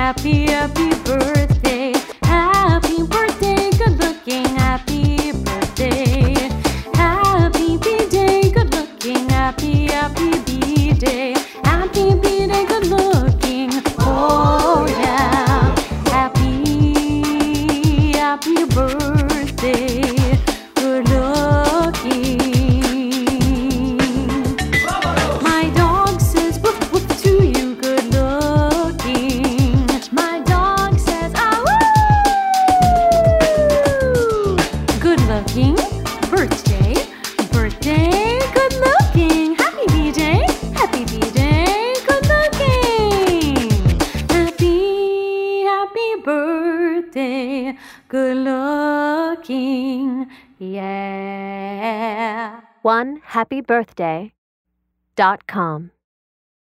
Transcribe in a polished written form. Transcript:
happy, happy birthday. Happy birthday, good looking, happy birthday. Happy B-Day, good looking, happy, happy B-Day. Happy B-Day, good looking, oh yeah. Happy, happy birthday, good looking. My dog says woof woof to you, good looking. My dog says ah woo. Good looking, birthday, birthday, good looking. Happy B-Day, happy B-Day, good looking. Happy, happy birthday, good looking, yeah. OneHappyBirthday.com